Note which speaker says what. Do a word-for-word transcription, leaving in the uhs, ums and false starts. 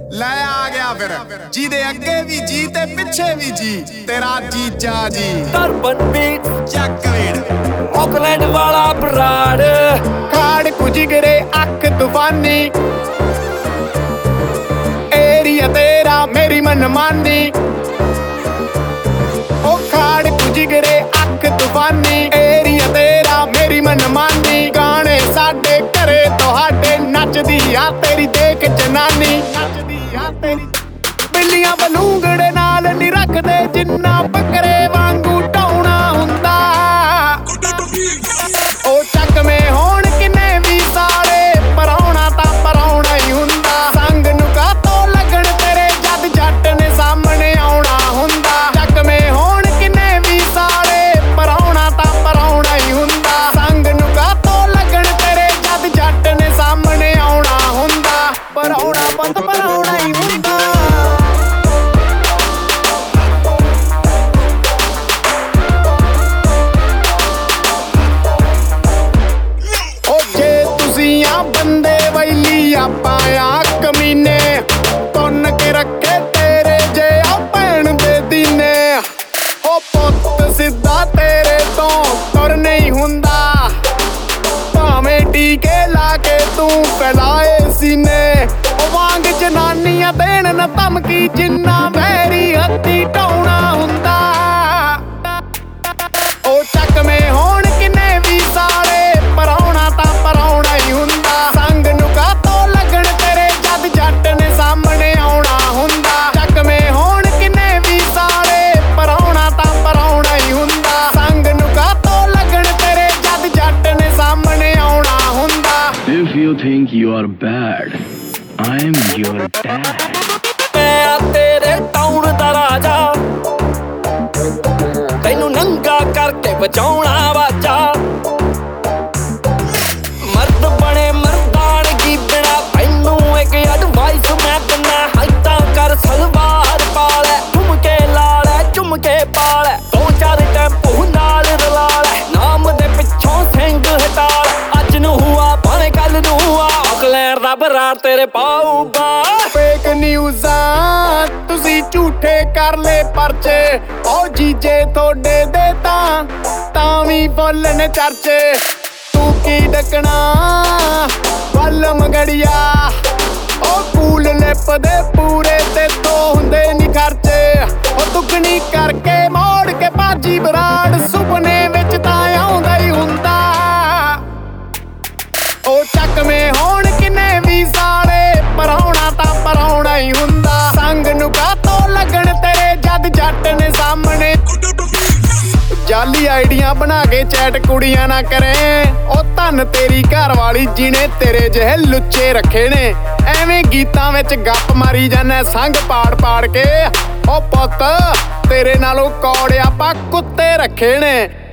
Speaker 1: ਲੈ ਆ ਗਿਆ ਫਿਰ ਜਿਹਦੇ ਅੱਗੇ ਵੀ ਜੀ ਤੇ ਪਿੱਛੇ ਵੀ ਜੀ, ਤੇਰਾ ਜੀਜਾ ਜੀ।
Speaker 2: ਟਰਬਨ ਬੀਟ
Speaker 1: ਚੱਕ ਵੀੜ
Speaker 2: ਆਕਲੈਂਡ ਵਾਲਾ ਬਰਾੜ,
Speaker 3: ਖਾੜ ਕੁਜਗਰੇ ਅੱਖ ਤੂਫਾਨੀ, ਏਰੀਆ ਤੇਰਾ ਮੇਰੀ ਮਨਮਾਨੀ। ਉਹ ਖਾੜ ਕੁਜਗਰੇ ਅੱਖ ਤੂਫਾਨੀ, ਏਰੀਆ ਤੇਰਾ ਮੇਰੀ ਮਨਮਾਨੀ। ਗਾਣੇ ਸਾਡੇ ਘਰੇ ਤੁਹਾਡੇ ਨੱਚਦੀ ਆ ਤੇਰੀ ਦੇਖ ਜਨਾਨੀ, ਨੱਚਦੀ ਆ ਤੇਰੀ। ਬਿੱਲੀਆਂ ਬਲੂੰਗੜੇ ਨਾਲ ਨੀ ਰੱਖਦੇ ਜਿੰਨਾ ਬੱਕਰੇ ਵਾਂਗੂ ਢਾਉਣਾ ਹੁੰਦਾ। ਉਹ ਚੱਕਵੇਂ ਹੋਣ ਕਿੰਨੇ ਵੀ ਸਾਲੇ, ਪਰਾਉਣਾ ਤਾਂ ਪਰਾਉਣਾ ਹੀ ਹੁੰਦਾ। ਸੰਗ ਨੂੰ ਕਾਤੋਂ ਲੱਗਣ ਤੇਰੇ ਜਦ ਜੱਟ ਨੇ ਸਾਹਮਣੇ ਆਉਣਾ ਹੁੰਦਾ। ਚੱਕਵੇਂ ਹੋਣ ਕਿੰਨੇ ਵੀ ਸਾਲੇ, ਪਰਾਉਣਾ ਤਾਂ ਪਰਾਉਣਾ ਹੀ ਹੁੰਦਾ। ਸੰਗ ਨੂੰ ਕਾਤੋਂ ਲੱਗਣ ਤੇਰੇ ਜਦ ਜੱਟ ਨੇ ਸਾਹਮਣੇ ਆਉਣਾ ਹੁੰਦਾ। ਪਰਾਉਣਾ ਬੰਦ ਪਰਾਉਣਾ ਹੀ ਹੁੰਦਾ। ਬੰਦੇ ਵੈਲੀ ਆਪਾਂ ਆ ਕਮੀਨੇ, ਤੁੰਨ ਕੇ ਰੱਖੇ ਤੇਰੇ ਜੇ ਆ ਭੈਣ ਦੇ ਦੀਨੇ। ਉਹ ਪੁੱਤ ਸਿੱਧਾ ਤੇਰੇ ਤੋਂ ਤੁਰ ਨਹੀਂ ਹੁੰਦਾ, ਭਾਵੇਂ ਟੀਕੇ ਲਾ ਕੇ ਤੂੰ ਫੈਲਾਏ ਸੀਨੇ। ਉਹ ਵਾਂਗ ਜਨਾਨੀਆਂ ਦੇਣ ਨਾ ਧਮਕੀ ਜਿੰਨਾ ਵੈਰੀ ਹੱਥੀ ਢਾਉਣਾ ਹੁੰਦਾ। ਉਹ ਚੱਕਵੇਂ ਹੋਣ ਕਿੰਨੇ ਵੀ ਸਾਲੇ, ਪਰਾਉਣਾ ਤਾਂ ਪਰਾਉਣਾ ਹੀ ਹੁੰਦਾ। ਸੰਗ ਨੂੰ ਕਾਤੋਂ ਲੱਗਣ ਤੇਰੇ ਜਦ ਜੱਟ ਨੇ ਸਾਹਮਣੇ ਆਉਣਾ ਹੁੰਦਾ। ਚੱਕਵੇਂ ਹੋਣ ਕਿੰਨੇ ਵੀ ਸਾਲੇ, ਪਰਾਉਣਾ ਤਾਂ ਪਰਾਉਣਾ ਹੀ ਹੁੰਦਾ। ਸੰਗ ਨੂੰ ਕਾਤੋਂ ਲੱਗਣ ਤੇਰੇ ਜਦ ਜੱਟ ਨੇ ਸਾਹਮਣੇ ਆਉਣਾ ਹੁੰਦਾ।
Speaker 4: If you think you are bad, I'm your dad.
Speaker 2: ਮੈਂ ਆ ਤੇਰੇ ਟਾਊਨ ਦਾ ਰਾਜਾ, ਤੈਨੂੰ ਨੰਗਾ ਕਰਕੇ ਬਚਾਉਣਾ ਵਾਜਾ। ਮਰਦ ਬਣੇ ਮਰਦਾਨਗੀ ਬਿਨਾ, ਤੈਨੂੰ ਇੱਕ ਐਡਵਾਈਸ ਮੈਂ ਦਿੰਦਾ। ਹਾਈਤਾਂ ਕਰ ਸਲਵਾਰ ਪਾ ਲੈ, ਘੁੰਮ ਕੇ ਲਾ ਲੈ ਚੁੰਮ ਕੇ ਪਾ ਲੈ। ਦੋ ਚਾਰ ਟੈਂਪੂ ਨਾਲ ਰਲਾ ਲੈ, ਨਾਮ ਦੇ ਪਿੱਛੋਂ ਸਿੰਘ ਹਟਾ ਲੈ। ਅੱਜ ਨੂੰ ਹੁਆ ਭਾਵੇਂ ਕੱਲ ਨੂੰ ਹੁਆ, ਆਕਲੈਂਡ ਦਾ ਬਰਾੜ ਤੇਰੇ ਪਾਊਗਾ।
Speaker 3: ਫੇਕ ਨਿਊਜ਼ਾਂ ਤੁਸੀਂ ਝੂਠੇ ਕਰ ਲੈ ਪਰਚੇ, ਉਹ ਜੀਜੇ ਤੁਹਾਡੇ ਦੇ ਤਾਂ ਤਾਂ ਵੀ ਫੁੱਲ ਨੇ ਚਰਚੇ। ਤੂੰ ਕੀ ਡਕਣਾ ਵੱਲ ਮਗੜੀਆ, ਉਹ ਕੂਲ ਲਿਪ ਦੇ ਪੂਰੇ ਤੇ ਤੋਂ ਹੁੰਦੇ ਨੀ ਖਰਚੇ। ਉਹ ਦੁੱਗਣੀ ਕਰਕੇ ਮੋੜ ਕੇ ਬਾਜੀ ਬਰਾੜ, ਸੁਪਨੇ ਵਿੱਚ ਤਾਂ ਆਉਂਦਾ ਹੀ ਹੁੰਦਾ। ਉਹ ਚੱਕਵੇਂ ਹੋਣ ਕਿੰਨੇ ਵੀ ਸਾਲੇ, ਪਰਾਉਣਾ ਤਾਂ ਪਰਾਉਣਾ ਹੀ ਹੁੰਦਾ। ਸੰਗ ਨੂੰ ਕਾਤੋਂ ਲੱਗਣ ਤੇਰੇ ਜਦ ਜੱਟ ਨੇ ਸਾਹਮਣੇ। ਜਾਲੀ ਆਈਡੀਆਂ ਬਣਾ ਕੇ ਚੈਟ ਕੁੜੀਆਂ ਨਾ ਕਰੇ, ਉਹ ਧੰਨ ਤੇਰੀ ਘਰ ਵਾਲੀ ਜਿਹਨੇ ਤੇਰੇ ਜਿਹੇ ਲੁੱਚੇ ਰੱਖੇ ਨੇ। ਐਵੇਂ ਗੀਤਾਂ ਵਿੱਚ ਗੱਪ ਮਾਰੀ ਜਾਨਾ ਸੰਗ ਪਾੜ ਪਾੜ ਕੇ। ਉਹ ਪੁੱਤ ਤੇਰੇ ਨਾਲੋਂ ਕੌੜੇ ਆਪਾਂ ਕੁੱਤੇ ਰੱਖੇ ਨੇ।